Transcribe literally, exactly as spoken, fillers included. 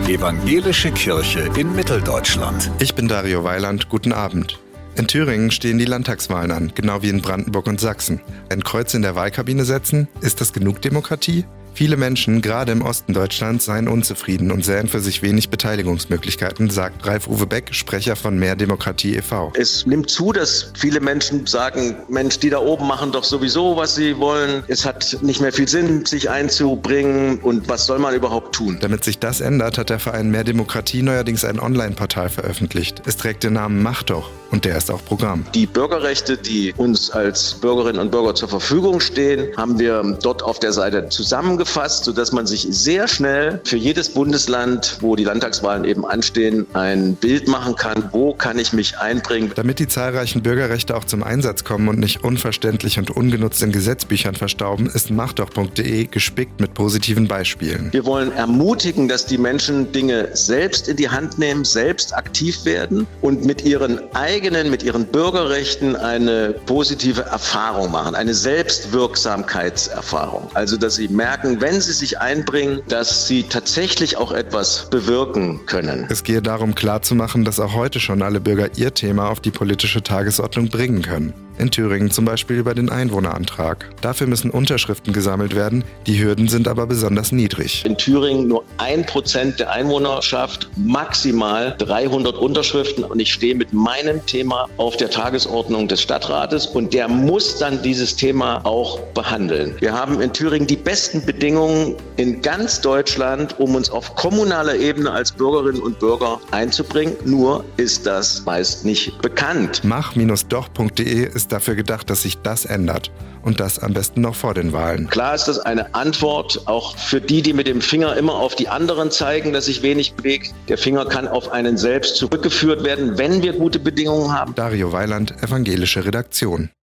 Evangelische Kirche in Mitteldeutschland. Ich bin Dario Weiland, guten Abend. In Thüringen stehen die Landtagswahlen an, genau wie in Brandenburg und Sachsen. Ein Kreuz in der Wahlkabine setzen? Ist das genug Demokratie? Viele Menschen, gerade im Osten Deutschlands, seien unzufrieden und sähen für sich wenig Beteiligungsmöglichkeiten, sagt Ralf-Uwe Beck, Sprecher von Mehr Demokratie e V Es nimmt zu, dass viele Menschen sagen, Mensch, die da oben machen doch sowieso, was sie wollen. Es hat nicht mehr viel Sinn, sich einzubringen und was soll man überhaupt tun? Damit sich das ändert, hat der Verein Mehr Demokratie neuerdings ein Online-Portal veröffentlicht. Es trägt den Namen Mach doch und der ist auch Programm. Die Bürgerrechte, die uns als Bürgerinnen und Bürger zur Verfügung stehen, haben wir dort auf der Seite zusammengefasst. Gefasst, sodass man sich sehr schnell für jedes Bundesland, wo die Landtagswahlen eben anstehen, ein Bild machen kann, wo kann ich mich einbringen. Damit die zahlreichen Bürgerrechte auch zum Einsatz kommen und nicht unverständlich und ungenutzt in Gesetzbüchern verstauben, ist machdoch punkt de gespickt mit positiven Beispielen. Wir wollen ermutigen, dass die Menschen Dinge selbst in die Hand nehmen, selbst aktiv werden und mit ihren eigenen, mit ihren Bürgerrechten eine positive Erfahrung machen, eine Selbstwirksamkeitserfahrung. Also, dass sie merken, wenn sie sich einbringen, dass sie tatsächlich auch etwas bewirken können. Es gehe darum, klarzumachen, dass auch heute schon alle Bürger ihr Thema auf die politische Tagesordnung bringen können. In Thüringen zum Beispiel über den Einwohnerantrag. Dafür müssen Unterschriften gesammelt werden, die Hürden sind aber besonders niedrig. In Thüringen nur ein Prozent der Einwohnerschaft, maximal dreihundert Unterschriften und ich stehe mit meinem Thema auf der Tagesordnung des Stadtrates und der muss dann dieses Thema auch behandeln. Wir haben in Thüringen die besten Bedingungen in ganz Deutschland, um uns auf kommunaler Ebene als Bürgerinnen und Bürger einzubringen, nur ist das meist nicht bekannt. mach doch punkt de ist dafür gedacht, dass sich das ändert. Und das am besten noch vor den Wahlen. Klar ist das eine Antwort, auch für die, die mit dem Finger immer auf die anderen zeigen, dass sich wenig bewegt. Der Finger kann auf einen selbst zurückgeführt werden, wenn wir gute Bedingungen haben. Dario Weiland, Evangelische Redaktion.